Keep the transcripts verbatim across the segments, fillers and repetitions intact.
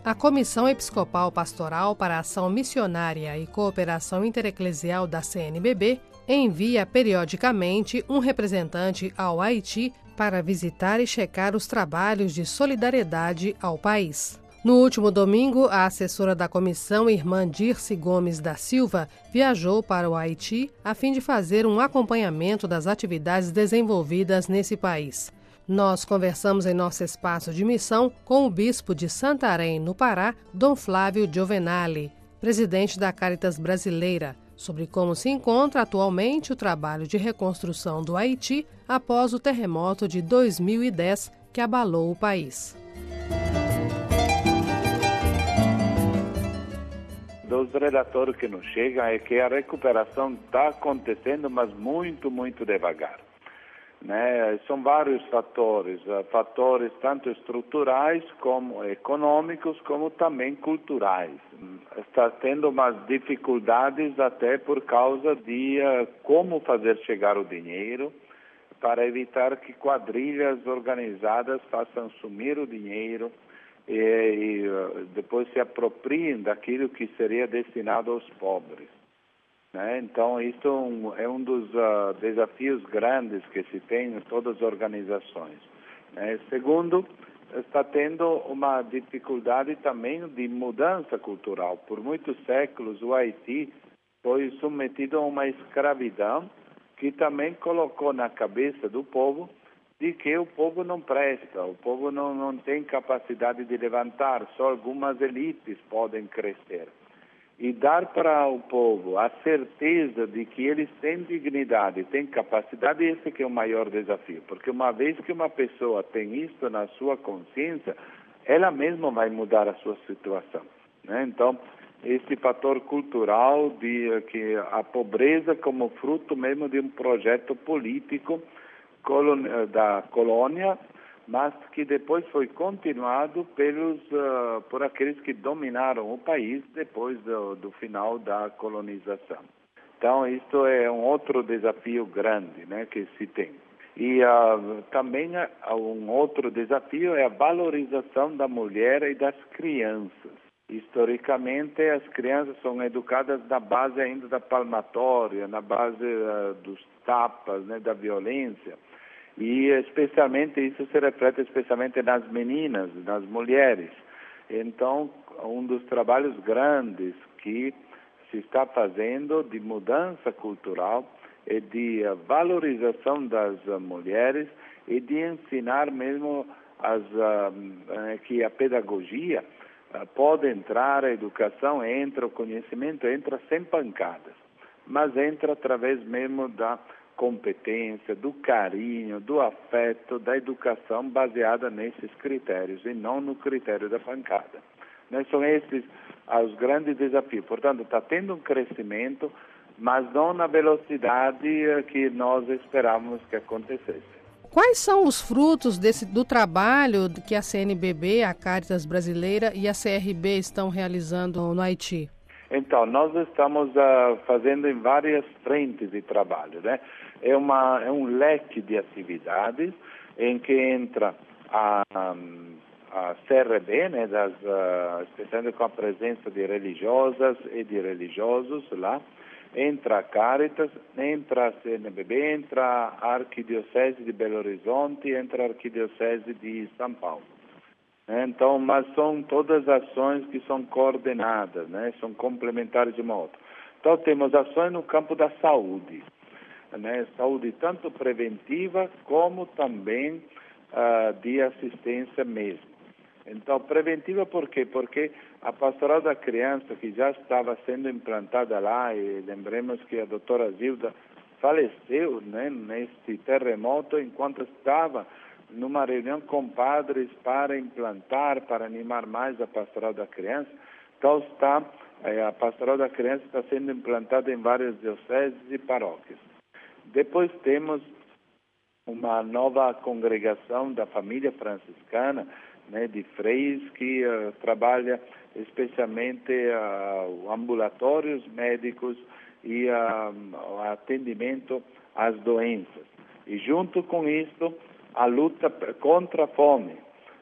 A Comissão Episcopal Pastoral para a Ação Missionária e Cooperação Intereclesial da C N B B envia periodicamente um representante ao Haiti para visitar e checar os trabalhos de solidariedade ao país. No último domingo, a assessora da comissão, irmã Dirce Gomes da Silva, viajou para o Haiti a fim de fazer um acompanhamento das atividades desenvolvidas nesse país. Nós conversamos em nosso espaço de missão com o bispo de Santarém, no Pará, Dom Flávio Giovenali, presidente da Caritas Brasileira, sobre como se encontra atualmente o trabalho de reconstrução do Haiti após o terremoto de dois mil e dez que abalou o país. Dos relatórios que nos chegam é que a recuperação está acontecendo, mas muito, muito devagar. Né? São vários fatores, fatores tanto estruturais como econômicos, como também culturais. Está tendo umas dificuldades até por causa de uh, como fazer chegar o dinheiro, para evitar que quadrilhas organizadas façam sumir o dinheiro e, e uh, depois se apropriem daquilo que seria destinado aos pobres. Então, isso é um dos uh, desafios grandes que se tem em todas as organizações. Né? Segundo, está tendo uma dificuldade também de mudança cultural. Por muitos séculos, o Haiti foi submetido a uma escravidão que também colocou na cabeça do povo de que o povo não presta, o povo não, não tem capacidade de levantar, só algumas elites podem crescer. E dar para o povo a certeza de que eles têm dignidade, têm capacidade, esse que é o maior desafio. Porque uma vez que uma pessoa tem isso na sua consciência, ela mesma vai mudar a sua situação. Né? Então, esse fator cultural de que a pobreza como fruto mesmo de um projeto político da colônia, mas que depois foi continuado pelos, uh, por aqueles que dominaram o país depois do, do final da colonização. Então, isto é um outro desafio grande, né, que se tem. E uh, também uh, um outro desafio é a valorização da mulher e das crianças. Historicamente, as crianças são educadas na base ainda da palmatória, na base uh, dos tapas, né, da violência. E especialmente isso se reflete especialmente nas meninas, nas mulheres. Então, um dos trabalhos grandes que se está fazendo de mudança cultural é de valorização das mulheres e de ensinar mesmo as, uh, que a pedagogia uh, pode entrar, a educação entra, o conhecimento entra sem pancadas, mas entra através mesmo da competência, do carinho, do afeto, da educação baseada nesses critérios e não no critério da pancada. Né? São esses os grandes desafios. Portanto, está tendo um crescimento, mas não na velocidade que nós esperávamos que acontecesse. Quais são os frutos desse, do trabalho que a C N B B, a Caritas Brasileira e a C R B estão realizando no Haiti? Então, nós estamos uh, fazendo em várias frentes de trabalho, né? É, uma, é um leque de atividades em que entra a, a C R B, né, das, uh, especialmente com a presença de religiosas e de religiosos lá, entra a Caritas, entra a C N B B, entra a Arquidiocese de Belo Horizonte, entra a Arquidiocese de São Paulo. Então, mas são todas ações que são coordenadas, né? São complementares de uma outra. Então, temos ações no campo da saúde, né? Saúde tanto preventiva como também uh, de assistência mesmo. Então, preventiva por quê? Porque a Pastoral da Criança, que já estava sendo implantada lá, e lembremos que a doutora Zilda faleceu, né, neste terremoto enquanto estava numa reunião com padres para implantar, para animar mais a Pastoral da Criança. Então, está, a Pastoral da Criança está sendo implantada em várias dioceses e paróquias. Depois temos uma nova congregação da família franciscana, né, de freis, que uh, trabalha especialmente uh, ambulatórios médicos e uh, atendimento às doenças. E junto com isso, a luta contra a fome.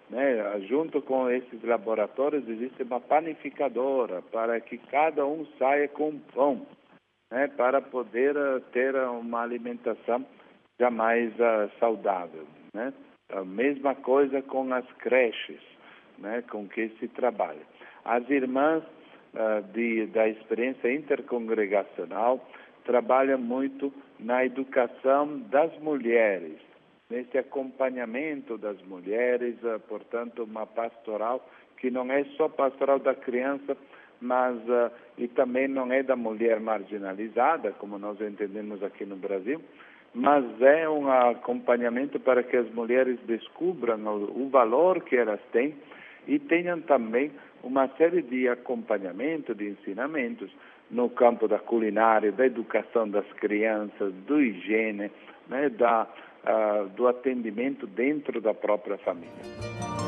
né? Junto com esses laboratórios existe uma panificadora para que cada um saia com pão, né? Para poder uh, ter uma alimentação já mais uh, saudável, né? A mesma coisa com as creches, né? Com que se trabalha. As irmãs uh, de, da experiência intercongregacional trabalham muito na educação das mulheres, nesse acompanhamento das mulheres, uh, portanto, uma pastoral que não é só pastoral da criança, mas uh, e também não é da mulher marginalizada, como nós entendemos aqui no Brasil, mas é um acompanhamento para que as mulheres descubram o, o valor que elas têm e tenham também uma série de acompanhamento, de ensinamentos no campo da culinária, da educação das crianças, do higiene, né, da, uh, do atendimento dentro da própria família.